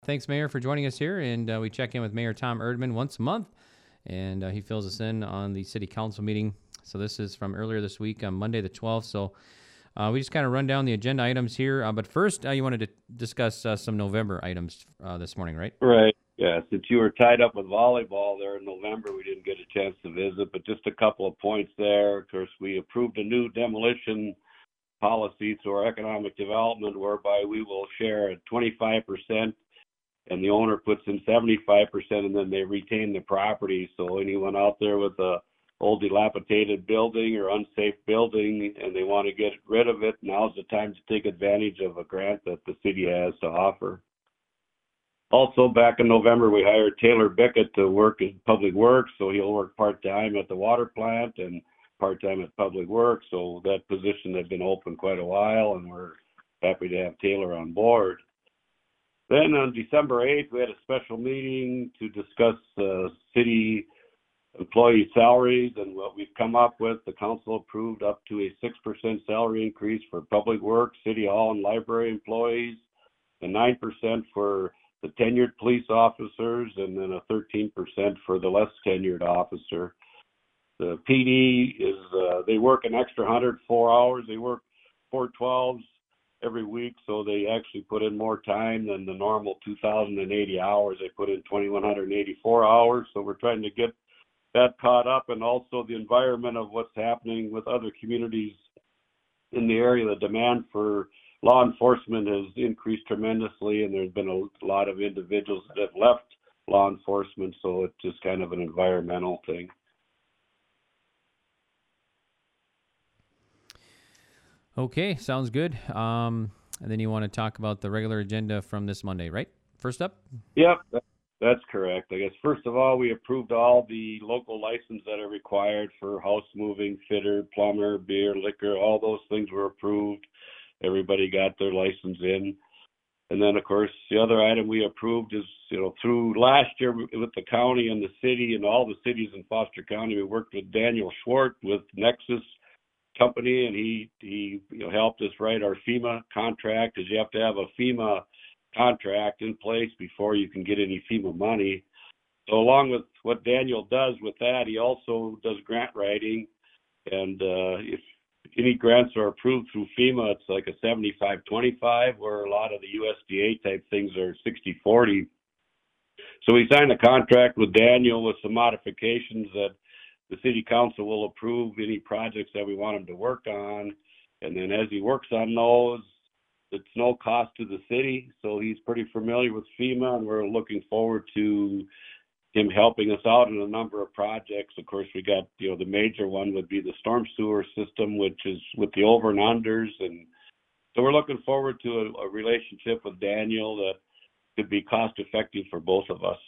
Thanks, Mayor, for joining us here. And we check in with Mayor Tom Erdman once a month, and he fills us in on the city council meeting. So this is from earlier this week on Monday the 12th. So we just kind of run down the agenda items here. But first, you wanted to discuss some November items this morning, right? Right. Yeah. Since you were tied up with volleyball there in November, we didn't get a chance to visit, but just a couple of points there. Of course, we approved a new demolition policy through our economic development whereby we will share at 25% and the owner puts in 75% and then they retain the property. So anyone out there with a old dilapidated building or unsafe building and they want to get rid of it, now's the time to take advantage of a grant that the city has to offer. Also, back in November, we hired Taylor Bickett to work in Public Works, so he'll work part-time at the water plant and part-time at Public Works. So that position had been open quite a while, and we're happy to have Taylor on board. Then on December 8th, we had a special meeting to discuss city employee salaries and what we've come up with. The council approved up to a 6% salary increase for Public Works, City Hall, and library employees, and 9% for the tenured police officers, and then a 13% for the less tenured officer. The PD is, they work an extra 104 hours. They work 412s every week, so they actually put in more time than the normal 2,080 hours. They put in 2,184 hours, so we're trying to get that caught up, and also the environment of what's happening with other communities in the area. The demand for law enforcement has increased tremendously, and there's been a lot of individuals that have left law enforcement, so it's just kind of an environmental thing. Okay, sounds good. And then you want to talk about the regular agenda from this Monday, right? First up? Yep, that's correct. I guess first of all, we approved all the local licenses that are required for house moving, fitter, plumber, beer, liquor, all those things were approved. Everybody got their license in. And then, of course, the other item we approved is, through last year with the county and the city and all the cities in Foster County, we worked with Daniel Schwartz with Nexus Company, and he helped us write our FEMA contract, because you have to have a FEMA contract in place before you can get any FEMA money. So along with what Daniel does with that, he also does grant writing, and if any grants are approved through FEMA, it's like a 75-25, where a lot of the USDA type things are 60-40. So we signed a contract with Daniel with some modifications that the city council will approve any projects that we want him to work on. And then as he works on those, it's no cost to the city. So he's pretty familiar with FEMA, and we're looking forward to him helping us out in a number of projects. Of course, we got, the major one would be the storm sewer system, which is with the over and unders. And so we're looking forward to a relationship with Daniel that could be cost effective for both of us.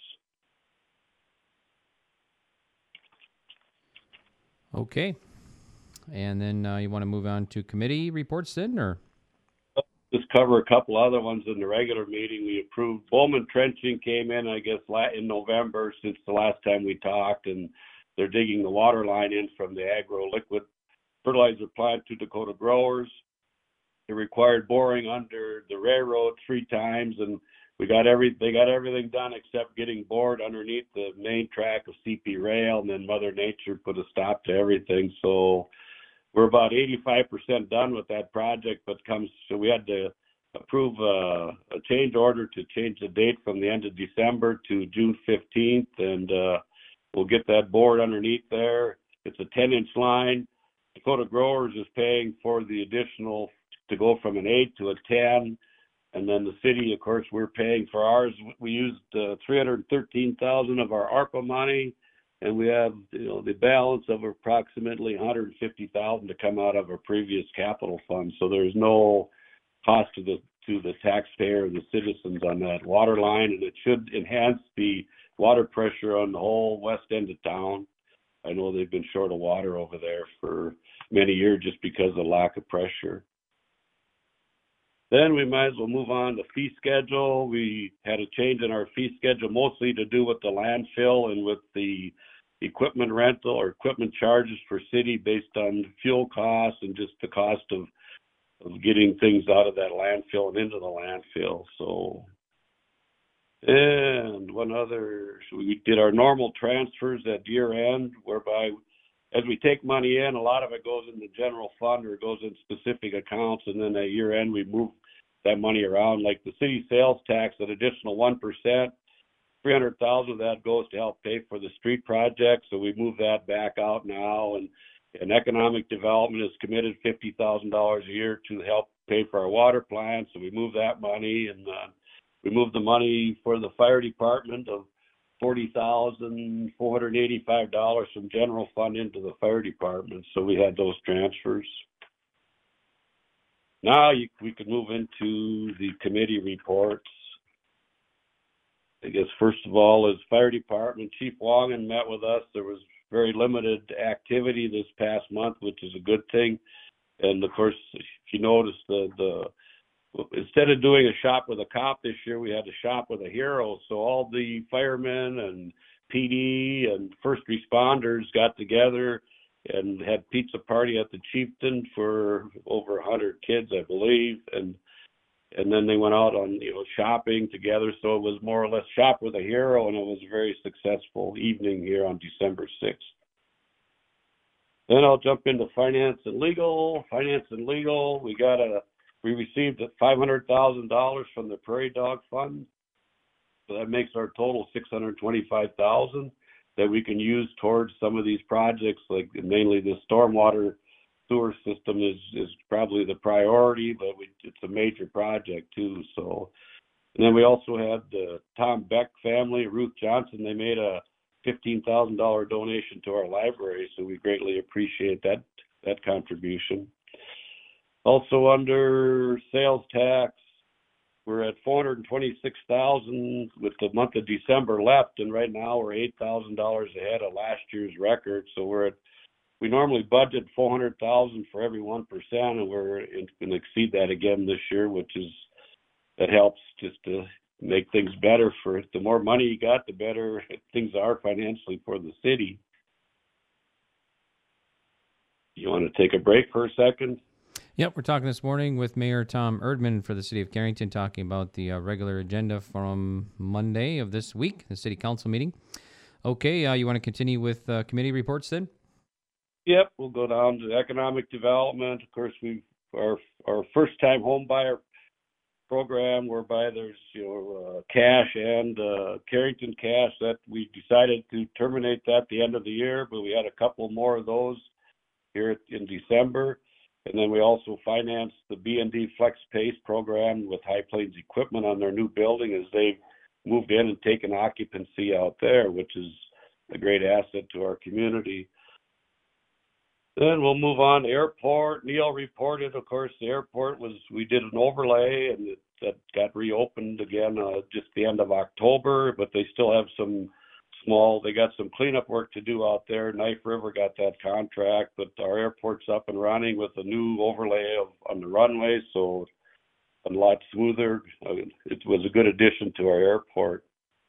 Okay. And then you want to move on to committee reports then, or? Just cover a couple other ones in the regular meeting. We approved Bowman Trenching came in, I guess, in November since the last time we talked, and they're digging the water line in from the agro liquid fertilizer plant to Dakota growers. It required boring under the railroad 3 times, and they got everything done except getting bored underneath the main track of CP Rail, and then Mother Nature put a stop to everything. So we're about 85% done with that project, so we had to approve a change order to change the date from the end of December to June 15th, and we'll get that board underneath there. It's a 10-inch line. Dakota Growers is paying for the additional to go from an 8 to a 10. And then the city, of course, we're paying for ours. We used $313,000 of our ARPA money, and we have the balance of approximately $150,000 to come out of our previous capital fund. So there's no cost to the taxpayer and the citizens on that water line, and it should enhance the water pressure on the whole west end of town. I know they've been short of water over there for many years just because of lack of pressure. Then we might as well move on to fee schedule. We had a change in our fee schedule, mostly to do with the landfill and with the equipment rental or equipment charges for city based on fuel costs and just the cost of getting things out of that landfill and into the landfill. So And one other, so we did our normal transfers at year end, whereby as we take money in, a lot of it goes in the general fund or goes in specific accounts, and then at year end we move that money around. Like the city sales tax, an additional 1%, 300,000 of that goes to help pay for the street project, so we move that back out now. And economic development is committed $50,000 a year to help pay for our water plant, so we move that money. And we moved the money for the fire department of $40,485 from general fund into the fire department. So we had those transfers. Now we could move into the committee reports. I guess first of all is fire department. Chief Wongan met with us. There was very limited activity this past month, which is a good thing. And of course, if you notice, instead of doing a shop with a cop this year, we had a shop with a hero. So all the firemen and PD and first responders got together and had pizza party at the Chieftain for over 100 kids, I believe. And then they went out on shopping together. So it was more or less shop with a hero, and it was a very successful evening here on December 6th. Then I'll jump into finance and legal. Finance and legal, we received $500,000 from the Prairie Dog Fund. So that makes our total $625,000 that we can use towards some of these projects, like mainly the stormwater sewer system is probably the priority, but it's a major project too. So, and then we also had the Tom Beck family, Ruth Johnson. They made a $15,000 donation to our library, so we greatly appreciate that contribution. Also under sales tax, we're at $426,000 with the month of December left, and right now we're $8,000 ahead of last year's record. So we normally budget $400,000 for every 1%, and we're going to exceed that again this year, that helps just to make things better. The more money you got, the better things are financially for the city. You want to take a break for a second? Yep, we're talking this morning with Mayor Tom Erdman for the City of Carrington, talking about the regular agenda from Monday of this week, the City Council meeting. Okay, you want to continue with committee reports then? Yep, we'll go down to economic development. Of course, our first-time home buyer program, whereby there's cash and Carrington cash, that we decided to terminate that at the end of the year, but we had a couple more of those here in December. And then we also financed the B&D Flex Pace program with High Plains Equipment on their new building as they've moved in and taken occupancy out there, which is a great asset to our community. Then we'll move on to airport. Neil reported, of course, the airport we did an overlay, and that got reopened again just the end of October, but they still have they got some cleanup work to do out there. Knife River got that contract, but our airport's up and running with a new overlay on the runway, so a lot smoother. It was a good addition to our airport.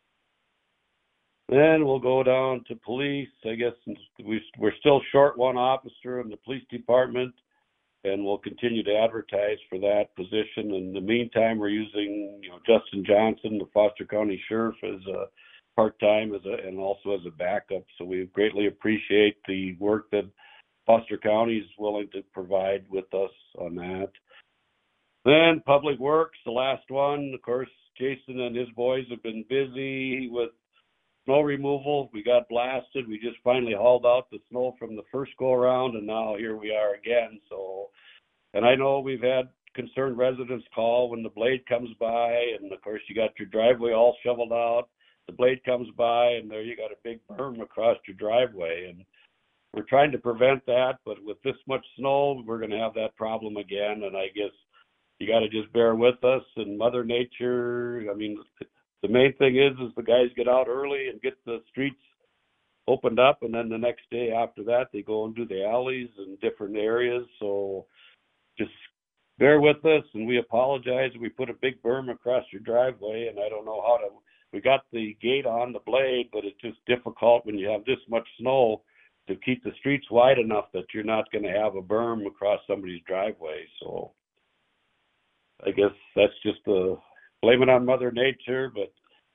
Then we'll go down to police. I guess we're still short one officer in the police department, and we'll continue to advertise for that position. In the meantime, we're using Justin Johnson, the Foster County Sheriff, as a part-time and also as a backup. So we greatly appreciate the work that Foster County is willing to provide with us on that. Then Public Works, the last one. Of course, Jason and his boys have been busy with snow removal. We got blasted. We just finally hauled out the snow from the first go-around, and now here we are again. And I know we've had concerned residents call when the blade comes by, and of course you got your driveway all shoveled out. The blade comes by, and there you got a big berm across your driveway. And we're trying to prevent that, but with this much snow, we're going to have that problem again. And I guess you got to just bear with us. And Mother Nature, the main thing is the guys get out early and get the streets opened up, and then the next day after that, they go and do the alleys in different areas. So just bear with us, and we apologize. We put a big berm across your driveway, and I don't know we got the gate on the blade, but it's just difficult when you have this much snow to keep the streets wide enough that you're not going to have a berm across somebody's driveway. So I guess that's just blame it on Mother Nature, but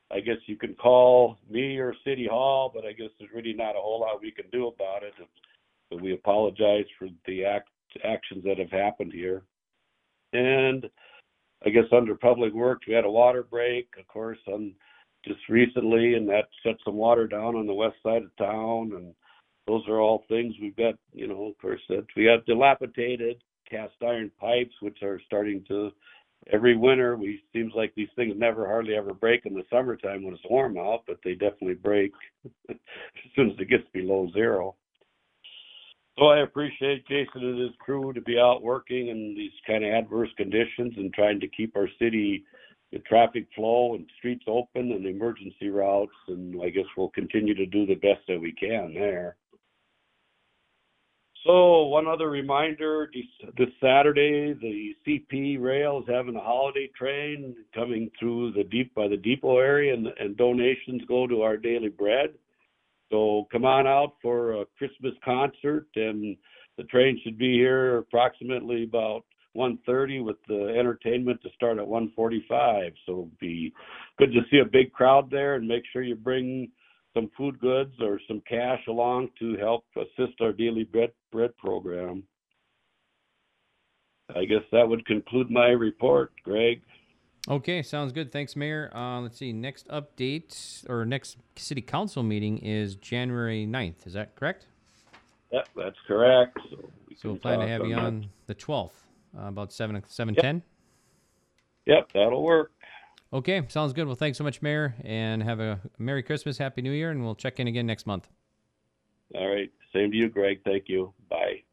I guess you can call me or City Hall, but I guess there's really not a whole lot we can do about it. But we apologize for the actions that have happened here. And I guess under Public Works, we had a water break, of course, just recently, and that shut some water down on the west side of town. And those are all things we've got, of course, that we got dilapidated cast iron pipes, which are starting to, every winter, seems like these things never hardly ever break in the summertime when it's warm out, but they definitely break as soon as it gets below zero. So I appreciate Jason and his crew to be out working in these kind of adverse conditions and trying to keep our city, the traffic flow and streets open and emergency routes. And I guess we'll continue to do the best that we can there. So one other reminder, this Saturday, the CP Rail is having a holiday train coming through by the depot area, and donations go to Our Daily Bread. So come on out for a Christmas concert, and the train should be here approximately about 1:30 with the entertainment to start at 1:45. So it'll be good to see a big crowd there, and make sure you bring some food goods or some cash along to help assist our Daily Bread program. I guess that would conclude my report, Greg. Okay, sounds good. Thanks, Mayor. Let's see. Next update or next city council meeting is January 9th. Is that correct? Yep, that's correct. So we'll plan to have you on the 12th, about 7:10. Yep, that'll work. Okay, sounds good. Well, thanks so much, Mayor, and have a Merry Christmas, Happy New Year, and we'll check in again next month. All right. Same to you, Greg. Thank you. Bye.